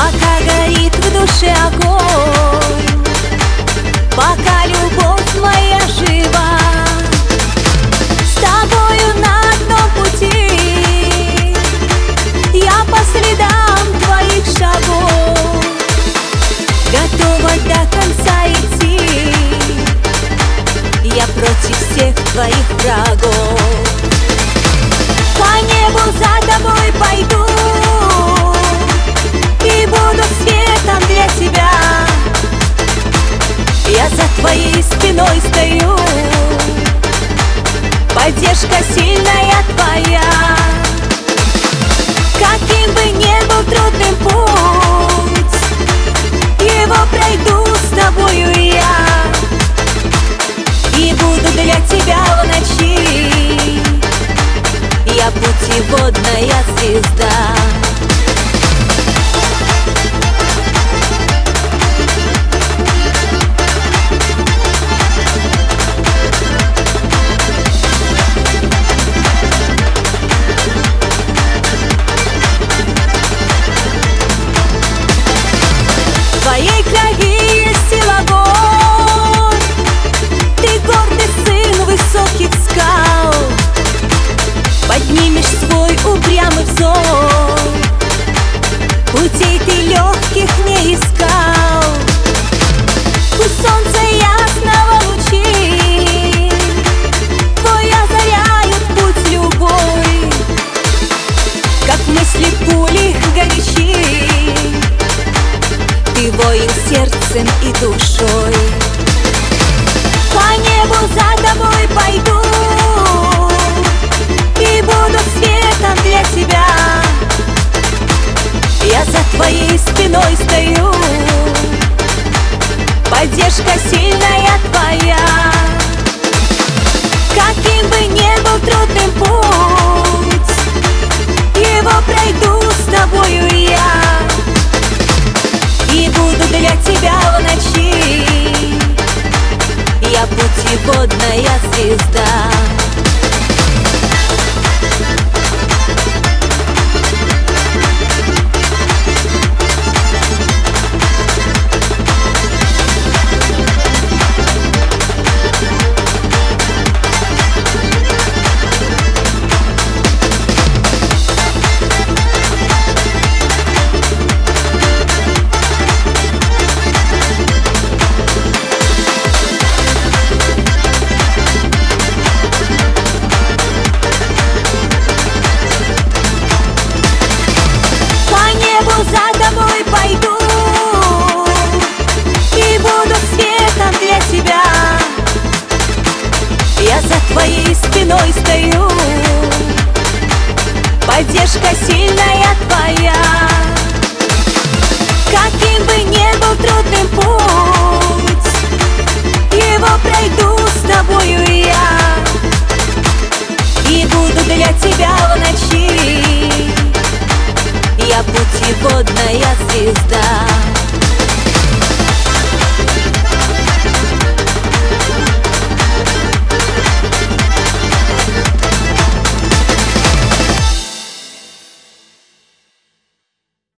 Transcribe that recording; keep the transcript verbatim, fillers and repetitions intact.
пока горит в душе огонь, пока любовь моя жива. С тобою на одном пути, я по следам твоих шагов, готова до конца идти, я против всех твоих врагов. По небу за тобой пойду и буду светом для тебя. Я за твоей спиной стою, поддержка сильная твоя. Каким бы ни был трудным путь, его пройду с тобою я, и буду для тебя в ночи, я путеводная звезда. В твоей крови есть сила гор, ты гордый сын высоких скал. Поднимешь свой упрямый взор, путей ты легких не искал. Пусть солнце ясного лучи твой озаряют путь любой, как мысли пули горячи, ты воин сердцем и душой. По небу за тобой пойду и буду светом для тебя. Я за твоей спиной стою, поддержка сильная твоя. Каким бы ни был трудным путь, его пройду с тобою я, и буду для тебя в ночи, я путеводная звезда. За тобой пойду и буду светом для тебя. Я за твоей спиной стою, поддержка сильная твоя. Каким бы ни был трудным путь, его пройду с тобою я, и буду для тебя в ночи, я путеводная звезда.